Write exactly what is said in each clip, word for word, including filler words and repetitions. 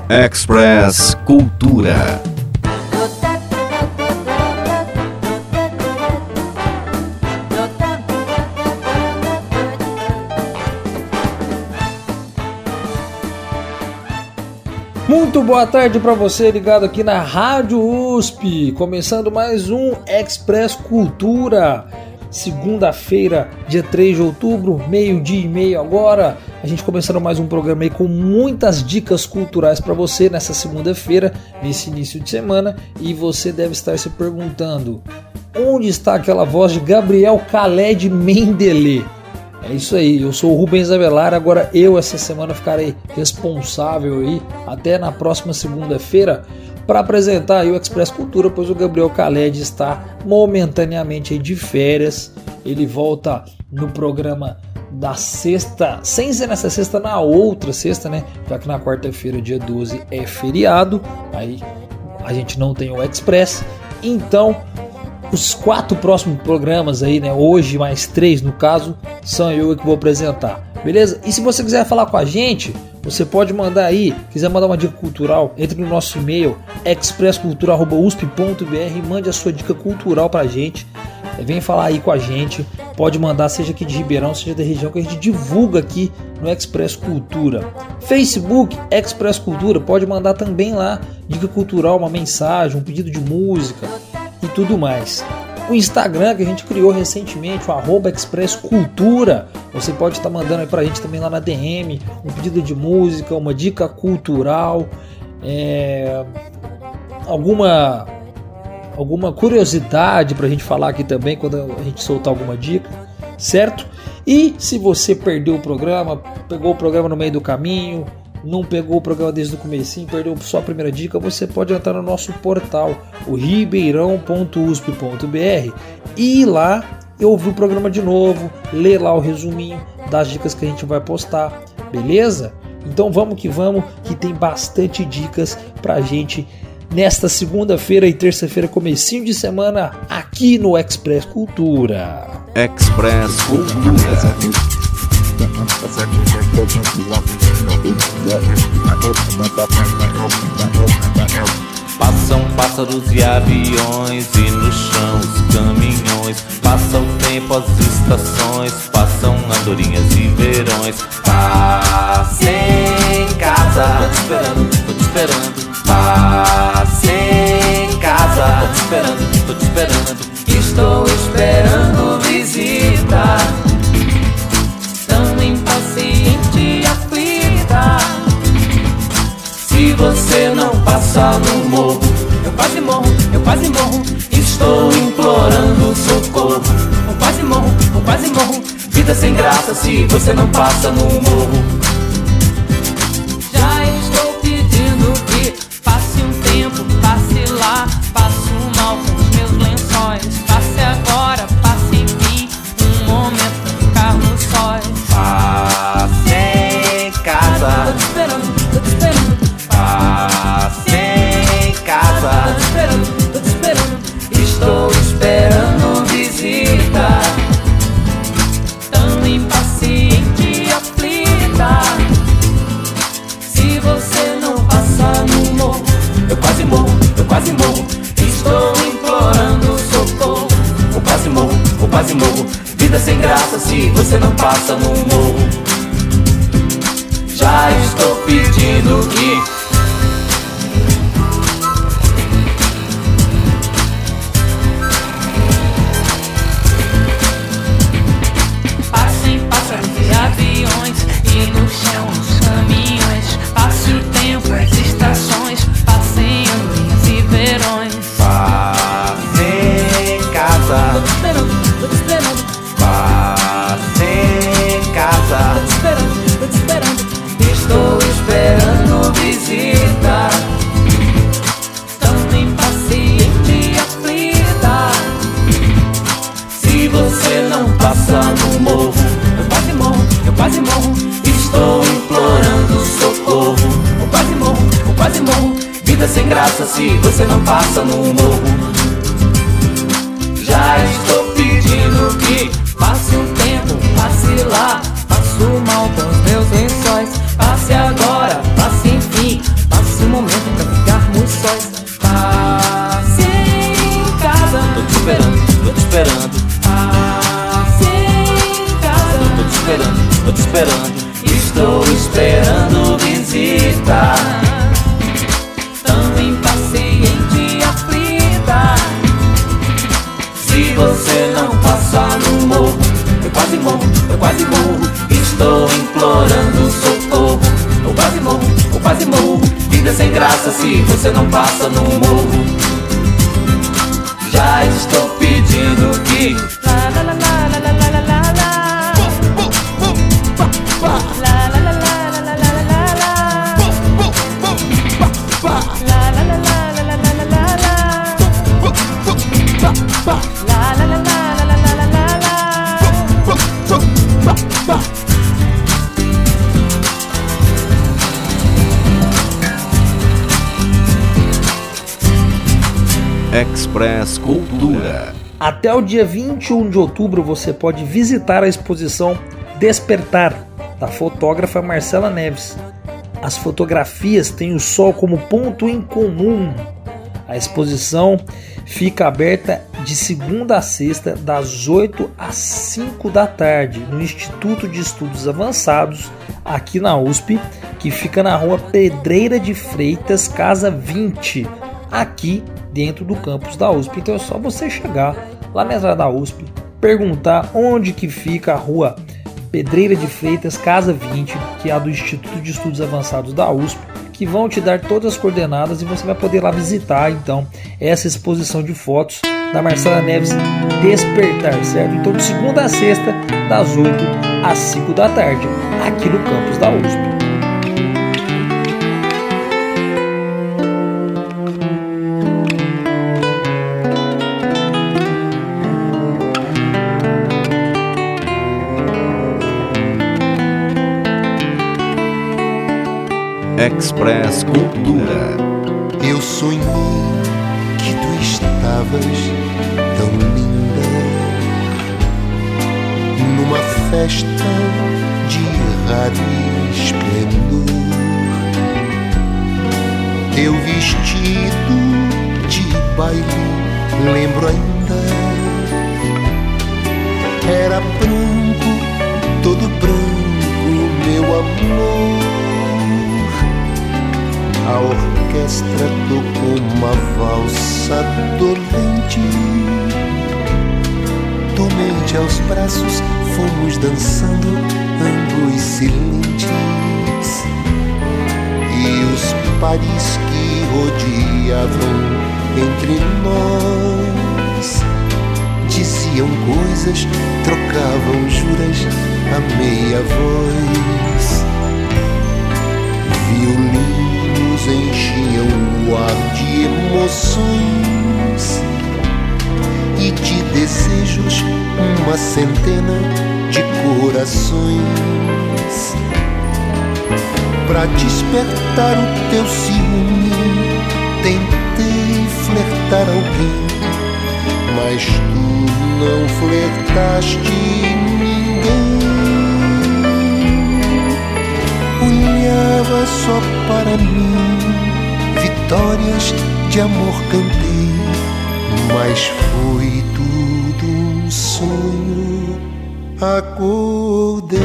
Express Cultura. Muito boa tarde para você ligado aqui na Rádio U S P, começando mais um Express Cultura, segunda-feira, dia três de outubro, meio-dia e meio agora, a gente começando mais um programa aí com muitas dicas culturais para você nessa segunda-feira, nesse início de semana, e você deve estar se perguntando, onde está aquela voz de Gabriel Khaled Mendelê? É isso aí, eu sou o Rubens Avelar, agora eu essa semana ficarei responsável aí até na próxima segunda-feira para apresentar aí o Express Cultura, pois o Gabriel Khaled está momentaneamente aí de férias, ele volta no programa da sexta, sem ser nessa sexta, na outra sexta, né, já que na quarta-feira, dia doze, é feriado, aí a gente não tem o Express, então os quatro próximos programas aí, né, hoje mais três no caso, são eu que vou apresentar, beleza? E se você quiser falar com a gente, você pode mandar aí, quiser mandar uma dica cultural, entre no nosso e-mail express cultura arroba u s p ponto b r, mande a sua dica cultural pra gente, vem falar aí com a gente, pode mandar seja aqui de Ribeirão, seja da região, que a gente divulga aqui no Express Cultura. Facebook, Express Cultura, pode mandar também lá, dica cultural, uma mensagem, um pedido de música e tudo mais. O Instagram que a gente criou recentemente, o arroba Express Cultura, você pode estar mandando aí pra gente também lá na D M, um pedido de música, uma dica cultural, é, alguma, alguma curiosidade pra gente falar aqui também quando a gente soltar alguma dica, certo? E se você perdeu o programa, pegou o programa no meio do caminho, não pegou o programa desde o comecinho, perdeu só a primeira dica, você pode entrar no nosso portal, o ribeirão ponto u s p ponto b r, e ir lá e ouvir o programa de novo, ler lá o resuminho das dicas que a gente vai postar, beleza? Então vamos que vamos, que tem bastante dicas pra gente nesta segunda-feira e terça-feira, comecinho de semana, aqui no Express Cultura. Express Cultura. Passam pássaros e aviões e no chão os caminhões. Passa o tempo, as estações, passam andorinhas e verões. Passe em casa, tô te esperando, tô te esperando. Passe em casa, tô te esperando, tô te esperando. Estou esperando visita, tão impaciente e aflita. Se você não passa no morro, eu quase morro, eu quase morro. Estou implorando socorro, eu quase morro, eu quase morro. Vida sem graça se você não passa no morro. Já estou pedindo que passe um tempo, passe lá. Passo mal com os meus lençóis. Passe agora, passe enfim, um momento pra ficar no sóis. Passe em casa, tô te esperando, tô te esperando. Passe em casa, tô te esperando, tô te esperando. Estou esperando visita, tão impaciente e aflita. Se você não passar no morro, eu quase morro, eu quase morro. Estou implorando socorro, eu quase morro, eu quase morro. Vida sem graça se você não passa no morro. Já estou pedindo que passem pássaros e aviões e no chão os caminhões. Passe o tempo, as estações, passem andorinhas e verões. Passe em casa, tô te esperando, tô te esperando. Passe em casa, tô te esperando, tô te esperando. Estou esperando visita, tão impaciente e aflita. Se você não passa no morro, eu quase morro, eu quase morro. Estou implorando socorro, eu quase morro, eu quase morro. Vida sem graça se você não passa no morro. Já estou pedindo que passe um tempo, passe lá. Passo mal com os meus lençóis. Passe agora, passe enfim, passe Estou esperando visita, tão impaciente e aflita. Se você não passar no morro, eu quase morro, eu quase morro. Estou implorando socorro, eu quase morro, eu quase morro. Vida sem graça se você não passa no morro. Já estou pedindo que lá, lá, lá, lá, lá, lá, lá, lá, lá. Lá, lá, lá, lá, lá, lá, lá, lá, lá. Lá, lá, lá, lá, lá, lá, lá, lá, lá. Lá, lá, lá, lá, lá, lá, lá, lá, lá. Express Cultura. Até o dia vinte e um de outubro você pode visitar a exposição Despertar, da fotógrafa Marcela Neves. As fotografias têm o sol como ponto em comum. A exposição fica aberta de segunda a sexta, das oito às cinco da tarde, no Instituto de Estudos Avançados, aqui na U S P, que fica na rua Pedreira de Freitas, casa vinte, aqui dentro do campus da U S P. Então é só você chegar lá na entrada da U S P, perguntar onde que fica a rua Pedreira de Freitas, casa vinte, que é a do Instituto de Estudos Avançados da U S P, que vão te dar todas as coordenadas e você vai poder lá visitar então essa exposição de fotos da Marcela Neves Despertar, certo? Então de segunda a sexta, das oito às cinco da tarde, aqui no campus da U S P. Express Cultura. Eu sonhei que tu estavas tão linda numa festa de raro esplendor. Teu vestido de baile, lembro ainda, era branco, todo branco, meu amor. A orquestra tocou uma valsa dolente. Tomei-te aos braços, fomos dançando, ambos silentes. E os pares que rodeavam entre nós diziam coisas, trocavam juras a meia voz. Violinos enchiam o ar de emoções e de desejos, uma centena de corações. Pra despertar o teu ciúme, tentei flertar alguém, mas tu não flertaste ninguém. Olhava só para mim, vitórias de amor cantei, mas foi tudo um sonho, acordei.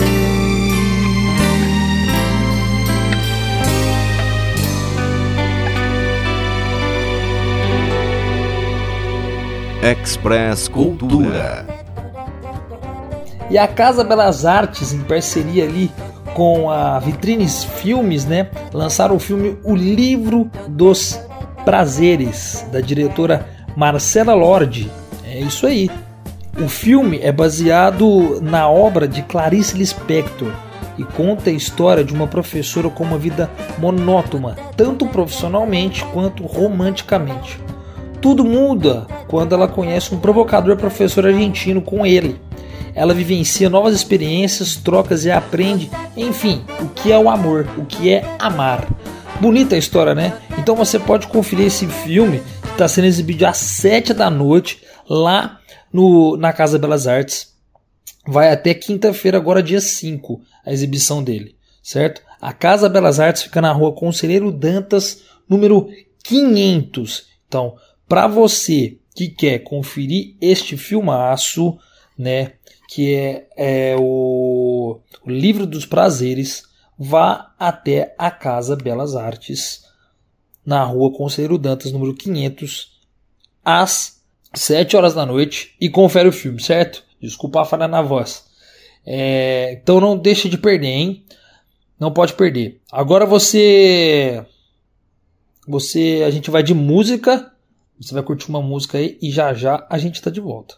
Express Cultura. E a Casa Belas Artes, em parceria ali com a Vitrines Filmes, né, lançaram o filme O Livro dos Prazeres, da diretora Marcela Lorde. É isso aí. O filme é baseado na obra de Clarice Lispector e conta a história de uma professora com uma vida monótona, tanto profissionalmente quanto romanticamente. Tudo muda quando ela conhece um provocador professor argentino com ele. Ela vivencia novas experiências, trocas e aprende, enfim, o que é o amor, o que é amar. Bonita a história, né? Então você pode conferir esse filme que está sendo exibido às sete da noite lá no, na Casa Belas Artes. Vai até quinta-feira, agora dia cinco, a exibição dele, certo? A Casa Belas Artes fica na rua Conselheiro Dantas, número quinhentos. Então, para você que quer conferir este filmaço, né, que é, é o, o Livro dos Prazeres, vá até a Casa Belas Artes, na rua Conselheiro Dantas, número quinhentos, às sete horas da noite, e confere o filme, certo? Desculpa a falha na voz. É, então não deixe de perder, hein? Não pode perder. Agora você... Você... A gente vai de música. Você vai curtir uma música aí e já já a gente tá de volta.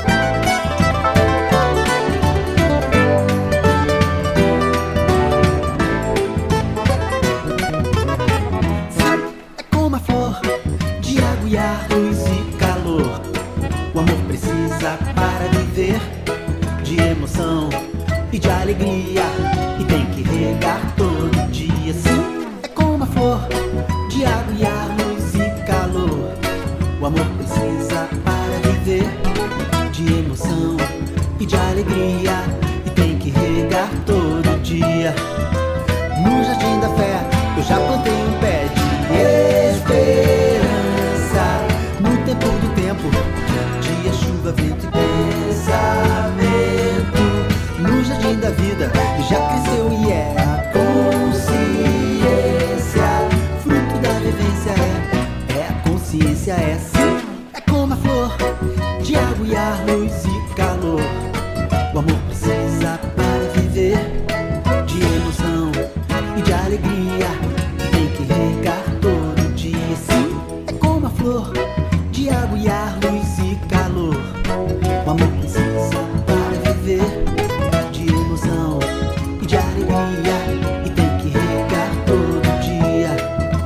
É como a flor de água e ar, luz e calor. O amor precisa para viver de emoção e de alegria, e tem que regar todo dia. Sim, é como a flor de água e ar, luz e calor. O amor precisa para viver de emoção e de alegria, e tem que regar todo dia. No jardim da fé eu já plantei um pé de esperança. No tempo do tempo, dia, chuva, vento e pensamento. No jardim da vida já cresceu e é a consciência. Fruto da vivência é, é a consciência, é sim. É como a flor de água e ar, luz e calor. O amor precisa para viver de emoção e de alegria, e tem que regar todo dia. Sim, é como a flor de água e ar, luz e calor. O amor precisa para viver de emoção e de alegria, e tem que regar todo dia.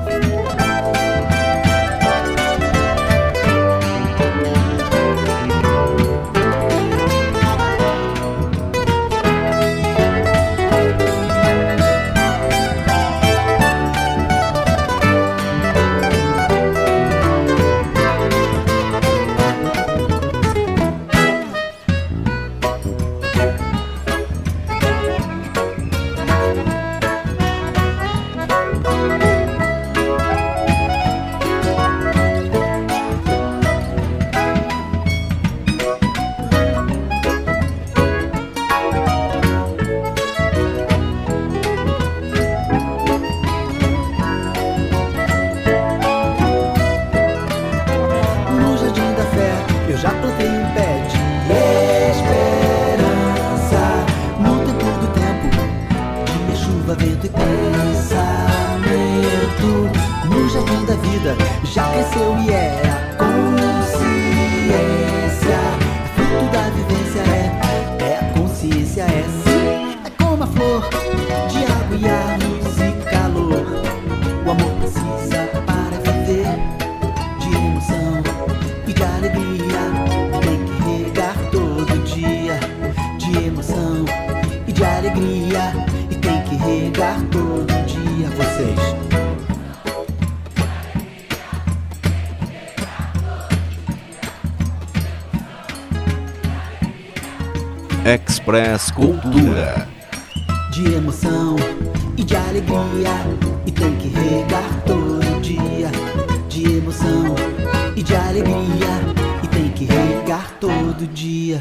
Express Cultura. De emoção e de alegria, e tem que regar todo dia. De emoção e de alegria, e tem que regar todo dia.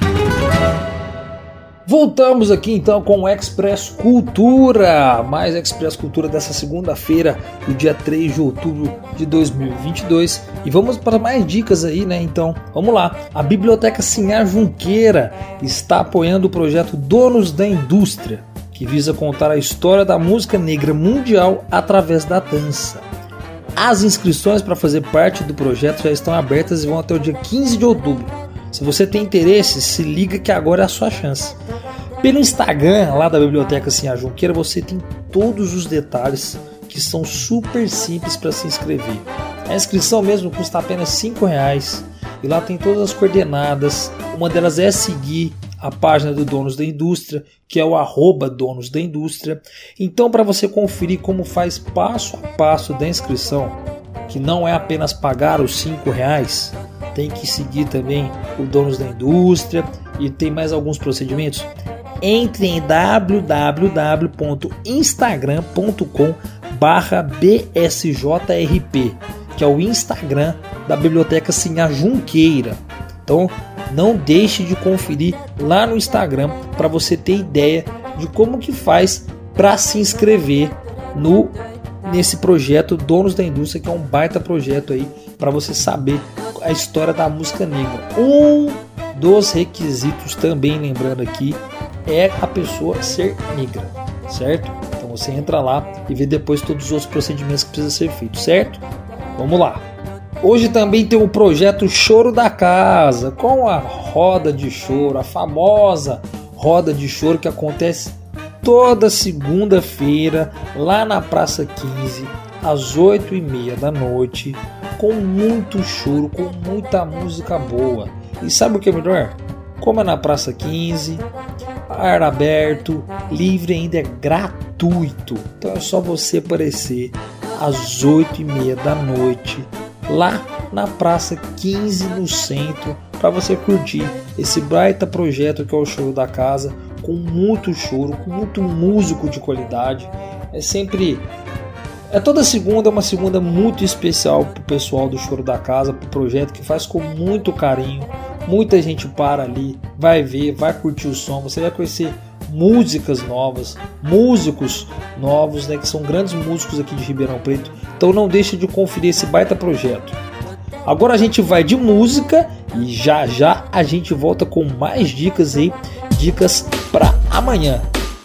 Voltamos aqui então com o Express Cultura, mais Express Cultura dessa segunda-feira, do dia três de outubro de dois mil e vinte e dois, e vamos para mais dicas aí, né? Então, vamos lá. A Biblioteca Sinhá Junqueira está apoiando o projeto Donos da Indústria, que visa contar a história da música negra mundial através da dança. As inscrições para fazer parte do projeto já estão abertas e vão até o dia quinze de outubro. Se você tem interesse, se liga que agora é a sua chance. Pelo Instagram lá da Biblioteca Sinhá Junqueira você tem todos os detalhes, que são super simples para se inscrever. A inscrição mesmo custa apenas cinco reais e lá tem todas as coordenadas. Uma delas é seguir a página do Donos da Indústria, que é o arroba Donos da Indústria. Então, para você conferir como faz passo a passo da inscrição, que não é apenas pagar os cinco reais, tem que seguir também o Donos da Indústria e tem mais alguns procedimentos. Entre em w w w ponto instagram ponto com barra b s j r p, que é o Instagram da Biblioteca Sinhá Junqueira. Então não deixe de conferir lá no Instagram para você ter ideia de como que faz para se inscrever no nesse projeto Donos da Indústria, que é um baita projeto aí para você saber a história da música negra. Um dos requisitos, também lembrando aqui, é a pessoa ser negra, certo? Então você entra lá e vê depois todos os outros procedimentos que precisam ser feitos, certo? Vamos lá. Hoje também tem o projeto Choro da Casa, com a roda de choro, a famosa roda de choro que acontece toda segunda-feira lá na Praça quinze, às oito e meia da noite, com muito choro, com muita música boa. E sabe o que é melhor? Como é na Praça quinze, ar aberto, livre, ainda é gratuito. Então é só você aparecer às oito e meia da noite lá na Praça quinze, no centro, para você curtir esse baita projeto que é o Choro da Casa, com muito choro, com muito músico de qualidade. É sempre... É toda segunda, uma segunda muito especial pro pessoal do Choro da Casa, pro projeto que faz com muito carinho. Muita gente para ali, vai ver, vai curtir o som, você vai conhecer músicas novas, músicos novos, né, que são grandes músicos aqui de Ribeirão Preto. Então não deixe de conferir esse baita projeto. Agora a gente vai de música e já já a gente volta com mais dicas aí, dicas para amanhã.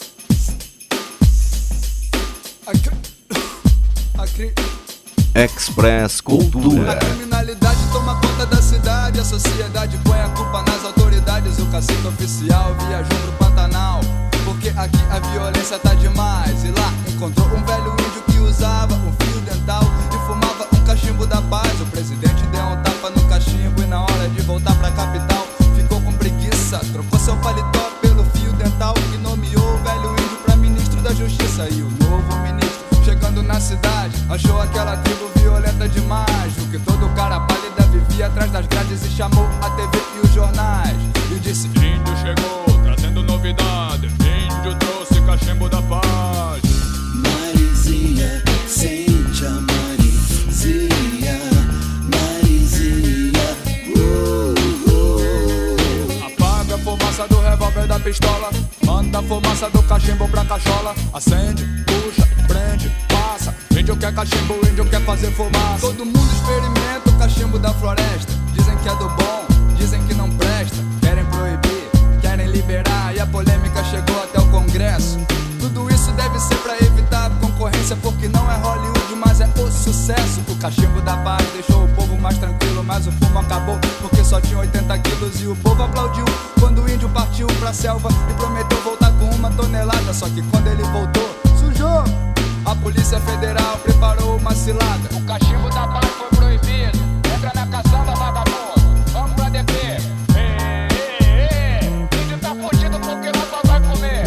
Express Cultura. A criminalidade toma conta da cidade, a sociedade põe a culpa nas autoridades. O cacique oficial viajou pro Pantanal, porque aqui a violência tá demais. E lá encontrou um velho índio que usava um fio dental e fumava um cachimbo da paz. O presidente deu um tapa no cachimbo e na hora de voltar pra capital ficou com preguiça, trocou seu paletó pelo fio dental e nomeou o velho índio pra ministro da justiça. E o novo ministro, chegando na cidade, achou aquela tribo violenta demais. O que todo cara pálida vivia atrás das grades e chamou a T V e os jornais e disse: índio chegou, trazendo novidade, índio trouxe cachimbo da paz. Marizinha, sente a Marizinha, Marizinha, uh, uh. Apaga a fumaça do revólver da pistola, manda a fumaça do cachimbo pra cachola. Acende, puxa, prende, passa. Índio quer cachimbo, índio quer fazer fumaça. Todo mundo experimenta o cachimbo da floresta. Dizem que é do bom, dizem que não presta. Querem proibir, querem liberar, e a polêmica chegou até o Congresso. Tudo isso deve ser pra evitar a concorrência, porque não é Hollywood, mas é o sucesso. O cachimbo da paz deixou o povo mais tranquilo, mas o fumo acabou porque só tinha oitenta quilos. E o povo aplaudiu quando o índio partiu pra selva e prometeu voltar com uma tonelada. Só que quando ele voltou, sujou. A Polícia Federal preparou uma cilada. O cachimbo da paz foi proibido. Entra na caçamba, vagabundo. Vamos pra D P. Ei, ei, ei. Índio tá fugido porque nós só vai comer.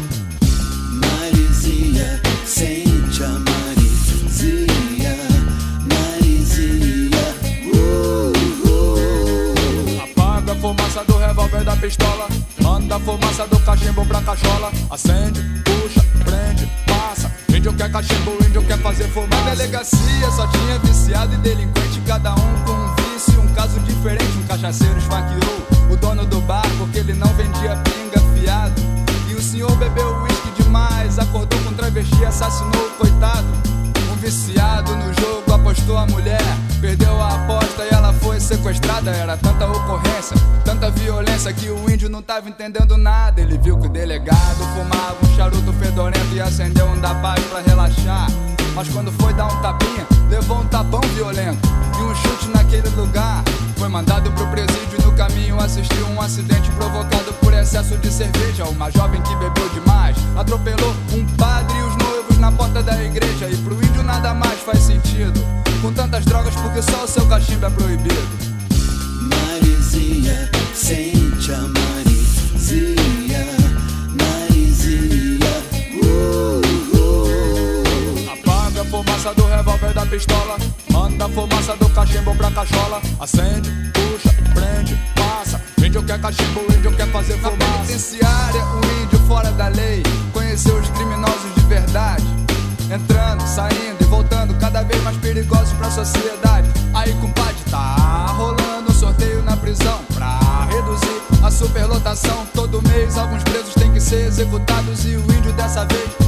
Marizinha, sente a Marizinha, Marizinha, uh, uh. Apaga a fumaça do revólver da pistola, manda a fumaça do cachimbo pra cachola. Acende, puxa, prende, passa. Índio quer cachimbo, índio quer fazer fumaça. Na delegacia só tinha viciado e delinquente, cada um com um vício, um caso diferente. Um cachaceiro esfaqueou o dono do bar porque ele não vendia pinga fiado. E o senhor bebeu uísque demais, acordou com travesti e assassinou o coitado. Um viciado no jogo apostou a mulher, perdeu a aposta e ela foi sequestrada. Era tanta ocorrência, tanta violência que o índio não tava entendendo nada. Ele viu que o delegado fumava um charuto fedorento e acendeu um da paz pra relaxar. Mas quando foi dar um tapinha, levou um tapão violento e um chute naquele lugar. Foi mandado pro presídio e no caminho assistiu um acidente provocado por excesso de cerveja. Uma jovem que bebeu demais atropelou um padre e os noivos na porta da igreja. E pro índio nada mais faz sentido com tantas drogas, porque só o seu cachimbo é proibido. Marizinha, sente a Marizinha, Marizinha, uh, uh. Apaga a fumaça do revólver da pistola, manda a fumaça do cachimbo pra cachola. Acende, puxa, prende, passa. Índio quer cachimbo, índio quer fazer fumaça. Na penitenciária, um índio fora da lei conheceu os criminosos de verdade, entrando, saindo e voltando, cada vez mais perigosos pra sociedade. Aí, compadre, tá rolando um sorteio na prisão pra reduzir a superlotação. Todo mês alguns presos têm que ser executados e o índio dessa vez foi um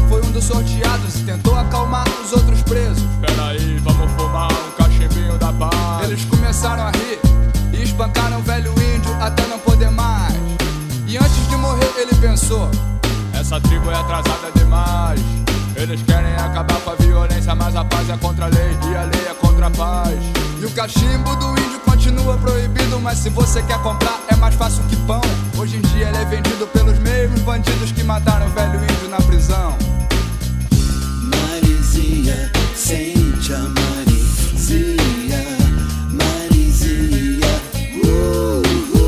sorteados e tentou acalmar os outros presos. Peraí, vamos fumar um cachimbinho da paz. Eles começaram a rir e espancaram o velho índio até não poder mais. E antes de morrer ele pensou: essa tribo é atrasada demais. Eles querem acabar com a violência, mas a paz é contra a lei e a lei é contra a paz. E o cachimbo do índio continua proibido, mas se você quer comprar é mais fácil que pão. Hoje em dia ele é vendido pelos mesmos bandidos que mataram o velho índio na prisão. Marizia, sente a Marizia, Marizia, uh,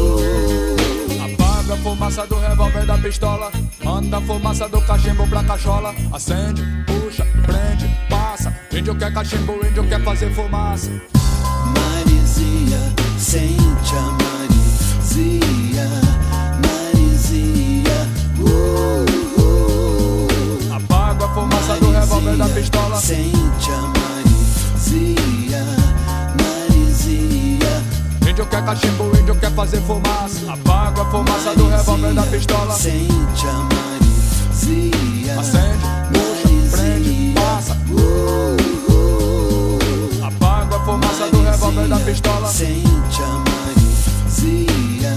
uh. Apaga a fumaça do revólver da pistola, manda a fumaça do cachimbo pra cachola. Acende, puxa, prende, passa. Índio quer cachimbo, índio quer fazer fumaça. Marizia, sente a Marizia, Marizia, uh, uh. Apaga a fumaça do revólver da pistola, sente a Marizia, Marizia. Índio quer cachimbo, índio quer fazer fumaça. Apaga a fumaça do revólver da pistola, sente a Marizia. Acende, puxa, prende, passa. uh, uh. Apaga a fumaça do revólver da pistola, sente a Marizia,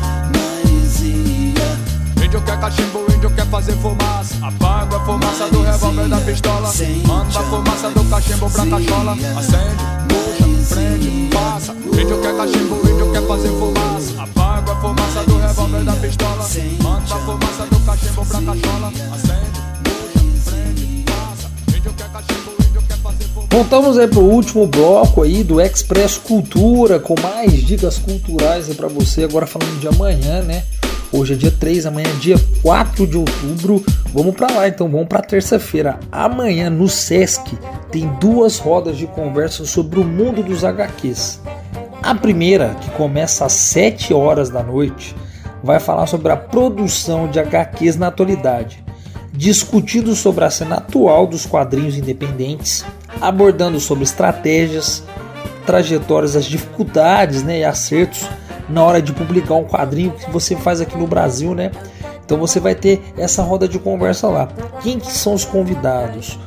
Marizia. Índio quer cachimbo, índio quer fazer fumaça. Apaga a fumaça do revólver da pistola, manda a fumaça do cachimbo pra cachola. Acende, puxa, prende, passa. Índio quer cachimbo, índio quer fazer fumaça. Apaga a fumaça do revólver da pistola, manda a fumaça do cachimbo pra cachola. Acende, puxa, prende, passa. Índio quer cachimbo, índio quer fazer fumaça. Voltamos aí pro último bloco aí do Express Cultura, com mais dicas culturais aí pra você, agora falando de amanhã, né? Hoje é dia três, amanhã é dia quatro de outubro. Vamos pra lá então, vamos pra terça-feira. Amanhã no Sesc tem duas rodas de conversa sobre o mundo dos agá quês. A primeira, que começa às sete horas da noite, vai falar sobre a produção de agá quês na atualidade, discutindo sobre a cena atual dos quadrinhos independentes, abordando sobre estratégias, trajetórias, as dificuldades, né, e acertos na hora de publicar um quadrinho que você faz aqui no Brasil, né? Então você vai ter essa roda de conversa lá. Quem que são os convidados?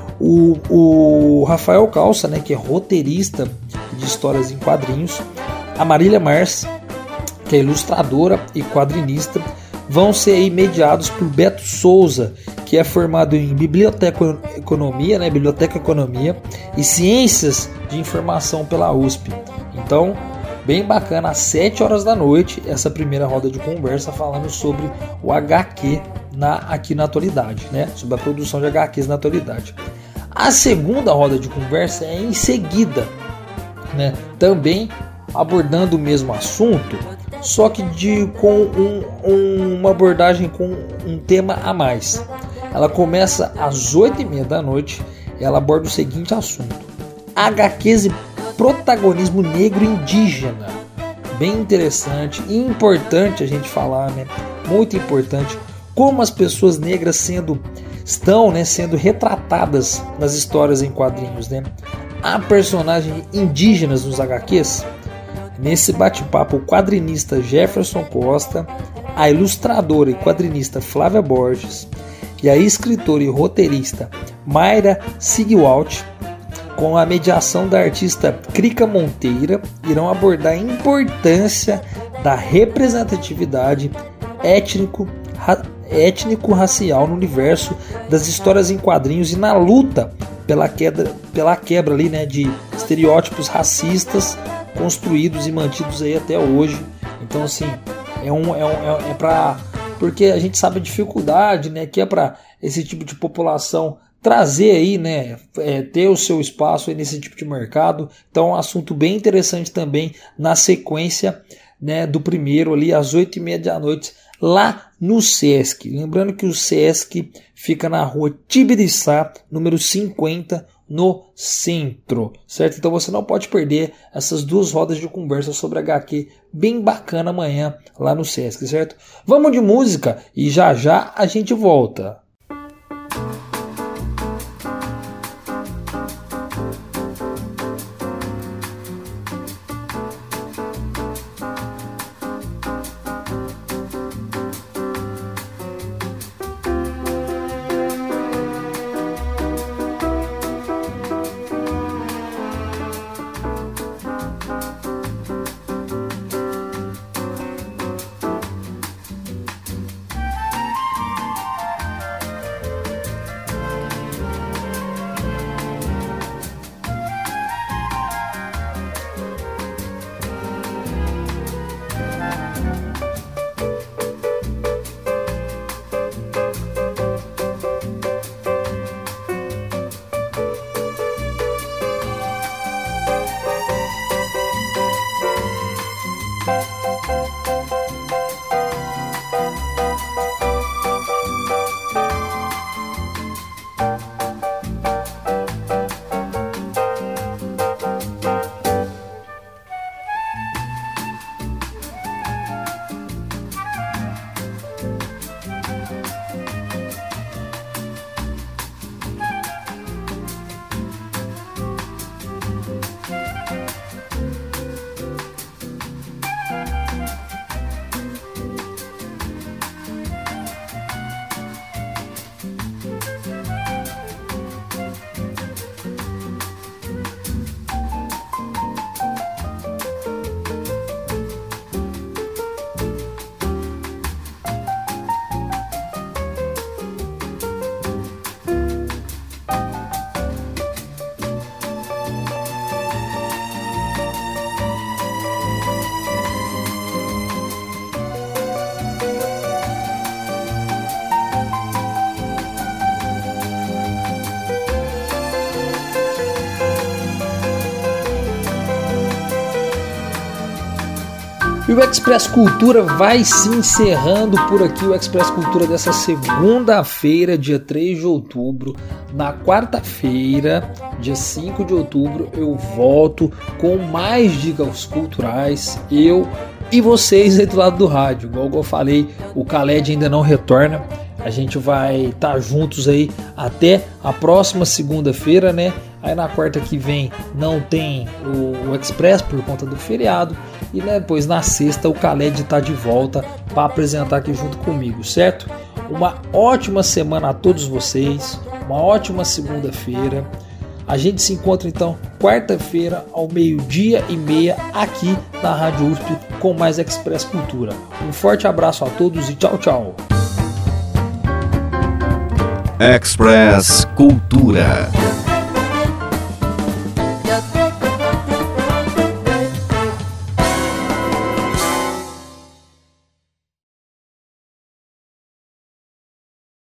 O, o Rafael Calça, né, que é roteirista de histórias em quadrinhos, a Marília Mars, que é ilustradora e quadrinista, vão ser aí mediados por Beto Souza, que é formado em Biblioteca Economia, né, Biblioteca Economia e Ciências de Informação pela U S P. Então, bem bacana, às sete horas da noite, essa primeira roda de conversa falando sobre o agá quê na, aqui na atualidade, né? Sobre a produção de agá quês na atualidade. A segunda roda de conversa é em seguida, né? Também abordando o mesmo assunto, só que de, com um, um, uma abordagem com um tema a mais. Ela começa às oito e meia da noite e ela aborda o seguinte assunto: agá quês e protagonismo negro indígena. Bem interessante e importante a gente falar, né? Muito importante como as pessoas negras sendo estão, né, sendo retratadas nas histórias em quadrinhos, né? Há personagens indígenas nos agá quês. Nesse bate-papo, o quadrinista Jefferson Costa, a ilustradora e quadrinista Flávia Borges e a escritora e roteirista Mayra Sigwalt, com a mediação da artista Krika Monteira, irão abordar a importância da representatividade étnico, ra, étnico-racial no universo das histórias em quadrinhos e na luta pela quebra, pela quebra ali, né, de estereótipos racistas construídos e mantidos aí até hoje. Então, assim, é um é, um, é, é para porque a gente sabe a dificuldade, né, que é para esse tipo de população trazer aí, né, é, ter o seu espaço aí nesse tipo de mercado. Então é um assunto bem interessante também na sequência, né, do primeiro ali às oito e meia da noite lá no Sesc. Lembrando que o Sesc fica na rua Tibiriçá, número cinquenta, no centro, certo? Então você não pode perder essas duas rodas de conversa sobre agá quê bem bacana amanhã lá no Sesc, certo? Vamos de música e já já a gente volta. E o Express Cultura vai se encerrando por aqui, o Express Cultura dessa segunda-feira, dia três de outubro. Na quarta-feira, dia cinco de outubro, eu volto com mais dicas culturais, eu e vocês aí do lado do rádio. Igual eu falei, o Khaled ainda não retorna, a gente vai estar tá juntos aí até a próxima segunda-feira, né? Aí na quarta que vem não tem o, o Express por conta do feriado. E né, depois na sexta o Khaled está de volta para apresentar aqui junto comigo, certo? Uma ótima semana a todos vocês, uma ótima segunda-feira. A gente se encontra então quarta-feira ao meio-dia e meia aqui na Rádio U S P com mais Express Cultura. Um forte abraço a todos e tchau, tchau. Express Cultura.